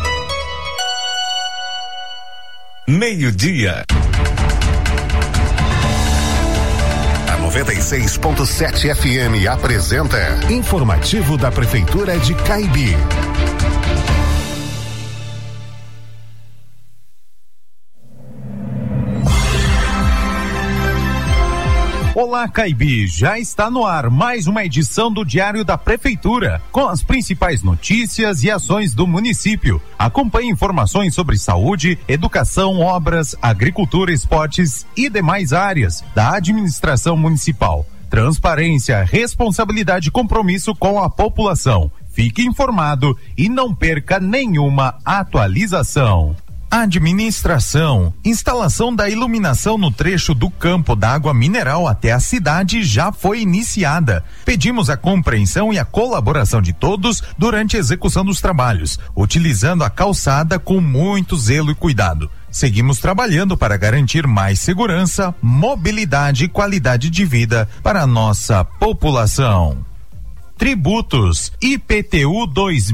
Meio-dia. 96.7 FM apresenta Informativo da Prefeitura de Caibi. Olá, Caibi, já está no ar mais uma edição do Diário da Prefeitura, com as principais notícias e ações do município. Acompanhe informações sobre saúde, educação, obras, agricultura, esportes e demais áreas da administração municipal. Transparência, responsabilidade e compromisso com a população. Fique informado e não perca nenhuma atualização. Administração. Instalação da iluminação no trecho do campo da água mineral até a cidade já foi iniciada. Pedimos a compreensão e a colaboração de todos durante a execução dos trabalhos, utilizando a calçada com muito zelo e cuidado. Seguimos trabalhando para garantir mais segurança, mobilidade e qualidade de vida para a nossa população. Tributos. IPTU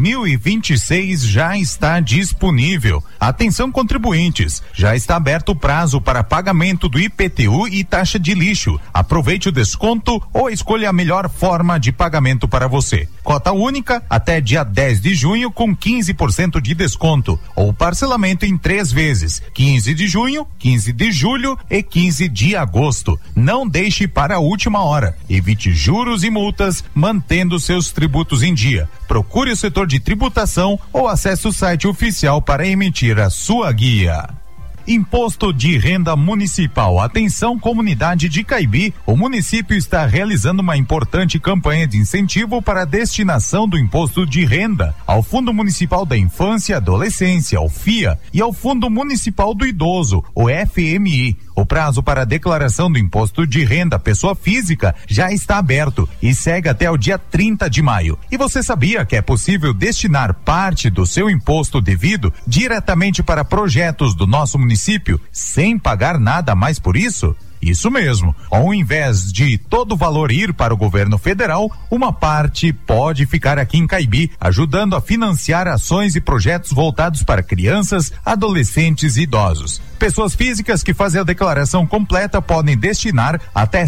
2026 já está disponível. Atenção, contribuintes, já está aberto o prazo para pagamento do IPTU e taxa de lixo. Aproveite o desconto ou escolha a melhor forma de pagamento para você. Cota única até dia 10 de junho com 15% de desconto ou parcelamento em 3 vezes, 15 de junho, 15 de julho e 15 de agosto. Não deixe para a última hora. Evite juros e multas, mantendo seus tributos em dia. Procure o setor de tributação ou acesse o site oficial para emitir a sua guia. Imposto de Renda Municipal. Atenção, comunidade de Caibi, o município está realizando uma importante campanha de incentivo para a destinação do imposto de renda ao Fundo Municipal da Infância e Adolescência, o FIA, e ao Fundo Municipal do Idoso, o FMI. O prazo para a declaração do imposto de renda pessoa física já está aberto e segue até o dia 30 de maio. E você sabia que é possível destinar parte do seu imposto devido diretamente para projetos do nosso município sem pagar nada mais por isso? Isso mesmo. Ao invés de todo o valor ir para o governo federal, uma parte pode ficar aqui em Caibi, ajudando a financiar ações e projetos voltados para crianças, adolescentes e idosos. Pessoas físicas que fazem a declaração completa podem destinar até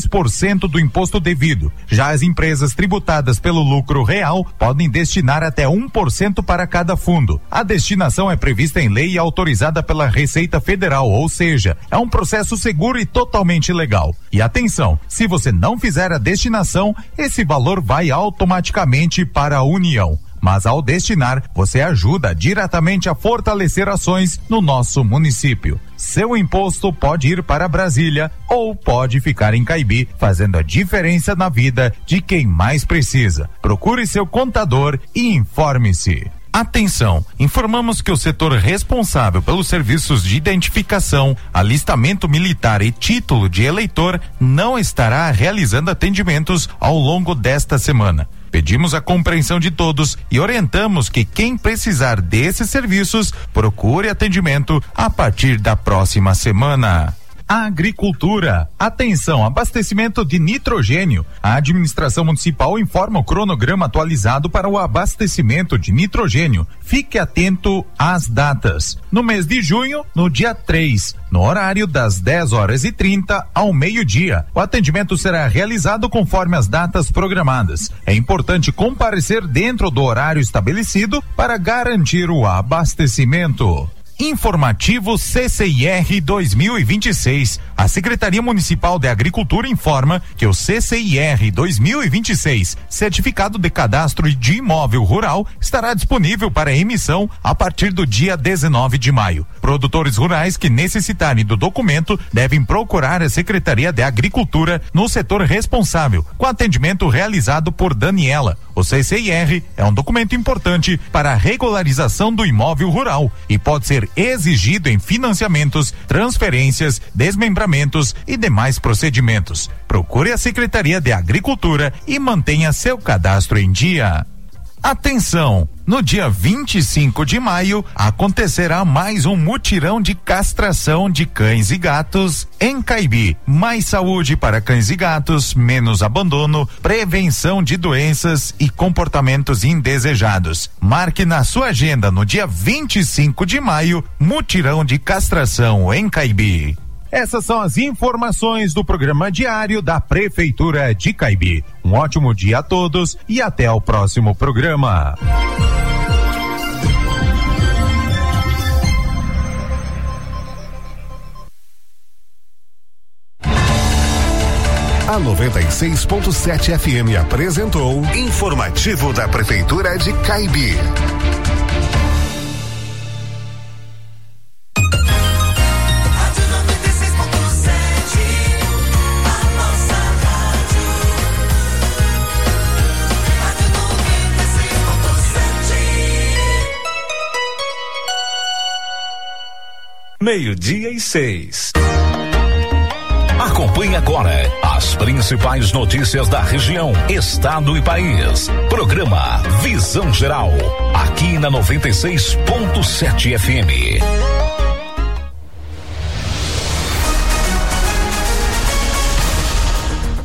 6% do imposto devido. Já as empresas tributadas pelo lucro real podem destinar até 1% para cada fundo. A destinação é prevista em lei e autorizada pela Receita Federal, ou seja, é um processo seguro e totalmente legal. E atenção, se você não fizer a destinação, esse valor vai automaticamente para a União. Mas ao destinar, você ajuda diretamente a fortalecer ações no nosso município. Seu imposto pode ir para Brasília ou pode ficar em Caibi, fazendo a diferença na vida de quem mais precisa. Procure seu contador e informe-se. Atenção, informamos que o setor responsável pelos serviços de identificação, alistamento militar e título de eleitor não estará realizando atendimentos ao longo desta semana. Pedimos a compreensão de todos e orientamos que quem precisar desses serviços procure atendimento a partir da próxima semana. Agricultura. Atenção, abastecimento de nitrogênio. A administração municipal informa o cronograma atualizado para o abastecimento de nitrogênio. Fique atento às datas. No mês de junho, no dia 3, no horário das 10h30 ao meio-dia. O atendimento será realizado conforme as datas programadas. É importante comparecer dentro do horário estabelecido para garantir o abastecimento. Informativo CCIR 2026. A Secretaria Municipal de Agricultura informa que o CCIR 2026, Certificado de Cadastro de Imóvel Rural, estará disponível para emissão a partir do dia 19 de maio. Produtores rurais que necessitarem do documento devem procurar a Secretaria de Agricultura no setor responsável, com atendimento realizado por Daniela. O CCIR é um documento importante para a regularização do imóvel rural e pode ser exigido em financiamentos, transferências, desmembramentos e demais procedimentos. Procure a Secretaria de Agricultura e mantenha seu cadastro em dia. Atenção! No dia 25 de maio acontecerá mais um mutirão de castração de cães e gatos em Caibi. Mais saúde para cães e gatos, menos abandono, prevenção de doenças e comportamentos indesejados. Marque na sua agenda no dia 25 de maio, mutirão de castração em Caibi. Essas são as informações do programa diário da Prefeitura de Caibi. Um ótimo dia a todos e até o próximo programa. A 96.7 FM apresentou Informativo da Prefeitura de Caibi. Meio-dia e 6. Acompanhe agora as principais notícias da região, estado e país. Programa Visão Geral, aqui na 96.7 FM.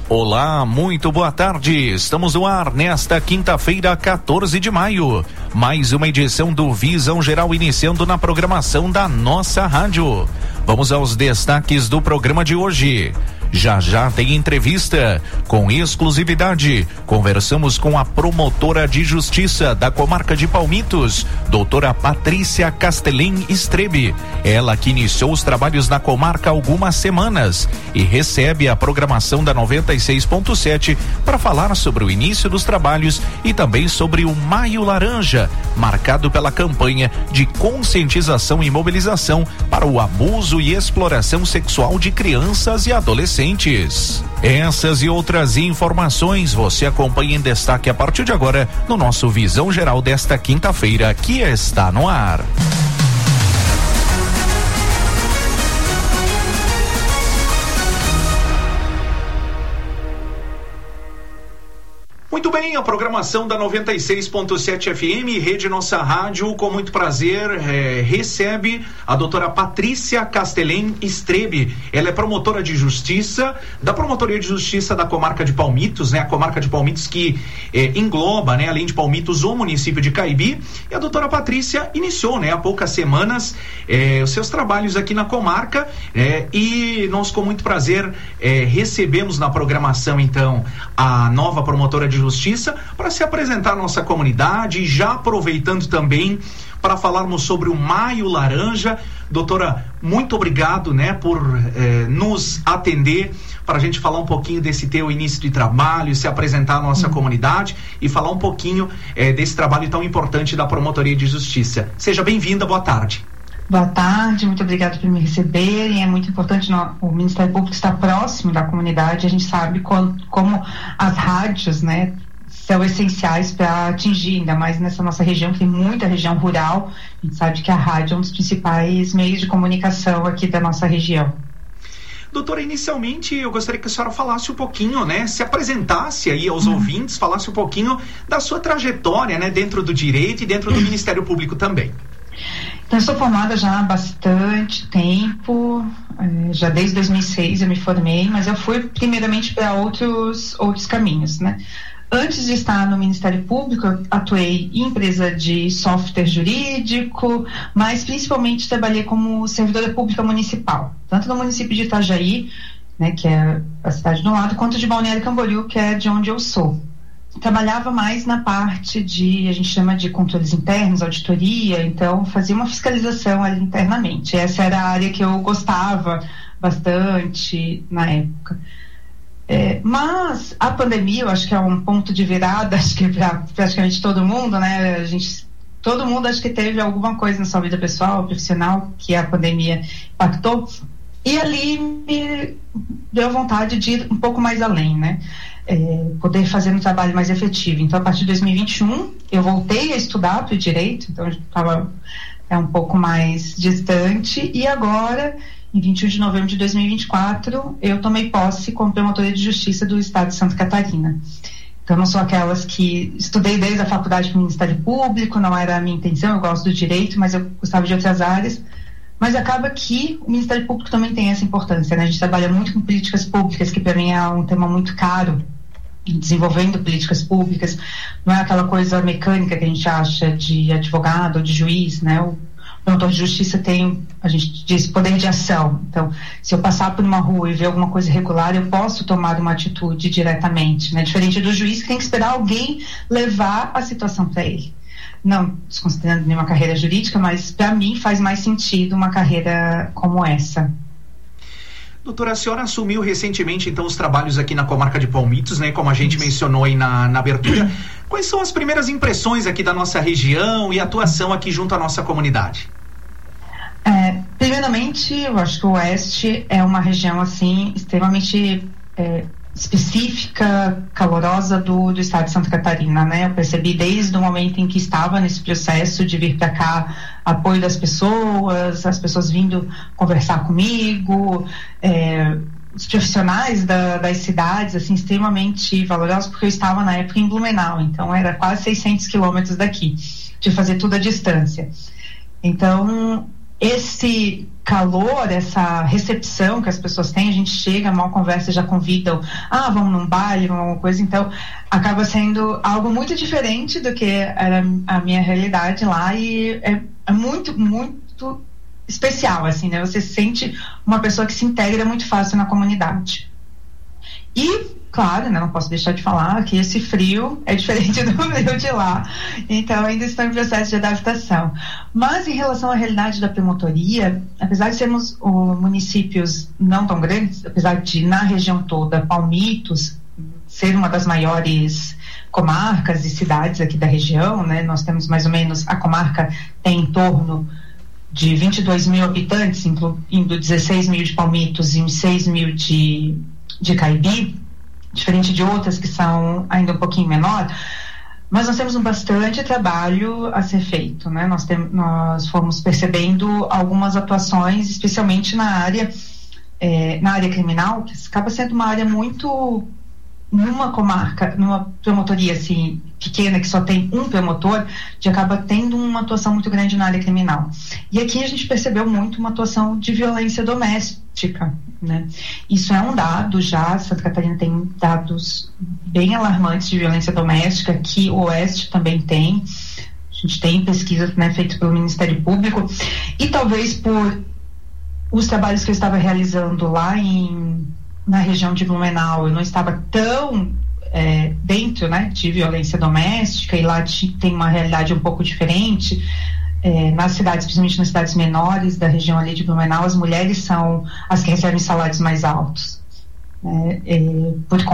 Olá, muito boa tarde. Estamos no ar nesta quinta-feira, 14 de maio. Mais uma edição do Visão Geral iniciando na programação da nossa rádio. Vamos aos destaques do programa de hoje. Já tem entrevista com exclusividade. Conversamos com a promotora de justiça da comarca de Palmitos, doutora Patrícia Castelin Strebe. Ela que iniciou os trabalhos na comarca há algumas semanas e recebe a programação da 96.7 para falar sobre o início dos trabalhos e também sobre o Maio Laranja, marcado pela campanha de conscientização e mobilização para o abuso e exploração sexual de crianças e adolescentes. Essas e outras informações você acompanha em destaque a partir de agora no nosso Visão Geral desta quinta-feira, que está no ar. Muito bem, a programação da 96.7 FM, Rede Nossa Rádio, com muito prazer, recebe a doutora Patrícia Castelin Strebe. Ela é promotora de justiça, da Promotoria de Justiça da comarca de Palmitos, né? A comarca de Palmitos que engloba, né? Além de Palmitos, o município de Caibi. E a doutora Patrícia iniciou, né? Há poucas semanas, os seus trabalhos aqui na comarca, e nós com muito prazer recebemos na programação, então, a nova promotora de Justiça para se apresentar à nossa comunidade, já aproveitando também para falarmos sobre o Maio Laranja. Doutora, muito obrigado, né, por nos atender, para a gente falar um pouquinho desse teu início de trabalho, se apresentar à nossa comunidade e falar um pouquinho desse trabalho tão importante da Promotoria de Justiça. Seja bem-vinda, boa tarde. Boa tarde, muito obrigada por me receberem. É muito importante o Ministério Público estar próximo da comunidade. A gente sabe como as rádios, né, são essenciais para atingir, ainda mais nessa nossa região, que tem muita região rural. A gente sabe que a rádio é um dos principais meios de comunicação aqui da nossa região. Doutora, inicialmente eu gostaria que a senhora falasse um pouquinho, né, se apresentasse aí aos ouvintes, falasse um pouquinho da sua trajetória, né, dentro do direito e dentro do Ministério Público também. Então, eu sou formada já há bastante tempo, já desde 2006 eu me formei, mas eu fui primeiramente para outros caminhos, né? Antes de estar no Ministério Público, eu atuei em empresa de software jurídico, mas principalmente trabalhei como servidora pública municipal, tanto no município de Itajaí, né, que é a cidade do lado, quanto de Balneário Camboriú, que é de onde eu sou. Trabalhava mais na parte a gente chama de controles internos, auditoria, então fazia uma fiscalização ali internamente. Essa era a área que eu gostava bastante na época. Mas a pandemia, eu acho que é um ponto de virada, acho que para praticamente todo mundo, né? Todo mundo acho que teve alguma coisa na sua vida pessoal, profissional, que a pandemia impactou, e ali me deu vontade de ir um pouco mais além, né? Poder fazer um trabalho mais efetivo. Então, a partir de 2021, eu voltei a estudar para o direito, então eu estava um pouco mais distante, e agora, em 21 de novembro de 2024, eu tomei posse como promotora de justiça do estado de Santa Catarina. Então, não sou aquelas que estudei desde a faculdade para o Ministério Público, não era a minha intenção, eu gosto do direito, mas eu gostava de outras áreas. Mas acaba que o Ministério Público também tem essa importância, né? A gente trabalha muito com políticas públicas, que para mim é um tema muito caro, desenvolvendo políticas públicas. Não é aquela coisa mecânica que a gente acha de advogado ou de juiz, né? O promotor de justiça tem, a gente diz, poder de ação. Então, se eu passar por uma rua e ver alguma coisa irregular, eu posso tomar uma atitude diretamente, né? Diferente do juiz, que tem que esperar alguém levar a situação para ele. Não desconsiderando nenhuma carreira jurídica, mas para mim faz mais sentido uma carreira como essa. Doutora, a senhora assumiu recentemente então os trabalhos aqui na comarca de Palmitos, né? Como a gente mencionou aí na abertura. Quais são as primeiras impressões aqui da nossa região e atuação aqui junto à nossa comunidade? Primeiramente, eu acho que o Oeste é uma região assim extremamente específica, calorosa do estado de Santa Catarina, né? Eu percebi desde o momento em que estava nesse processo de vir para cá, apoio das pessoas, as pessoas vindo conversar comigo, os profissionais das cidades, assim, extremamente valorosos, porque eu estava na época em Blumenau, então era quase 600 quilômetros daqui, de fazer tudo à distância. Então, esse calor, essa recepção que as pessoas têm, a gente chega, mal conversa, já convidam, vamos num baile, alguma coisa, então acaba sendo algo muito diferente do que era a minha realidade lá, e é muito, muito especial, assim, né? Você se sente uma pessoa que se integra muito fácil na comunidade. E claro, né, não posso deixar de falar que esse frio é diferente do frio de lá, então ainda estou em processo de adaptação. Mas em relação à realidade da promotoria, apesar de sermos municípios não tão grandes, apesar de na região toda Palmitos ser uma das maiores comarcas e cidades aqui da região, né, nós temos mais ou menos, a comarca tem em torno de 22 mil habitantes, incluindo 16 mil de Palmitos e uns 6 mil de Caibi, diferente de outras que são ainda um pouquinho menor, mas nós temos bastante trabalho a ser feito, né? Nós fomos percebendo algumas atuações, especialmente na área criminal, que acaba sendo uma área muito, numa comarca, numa promotoria assim pequena que só tem um promotor, acaba tendo uma atuação muito grande na área criminal. E aqui a gente percebeu muito uma atuação de violência doméstica, né? Isso é um dado já, Santa Catarina tem dados bem alarmantes de violência doméstica, que o Oeste também tem, a gente tem pesquisa, né, feita pelo Ministério Público, e talvez por os trabalhos que eu estava realizando lá na região de Blumenau, eu não estava tão dentro, né, de violência doméstica, e lá tem uma realidade um pouco diferente. Nas cidades, principalmente nas cidades menores da região ali de Blumenau, as mulheres são as que recebem salários mais altos, né, por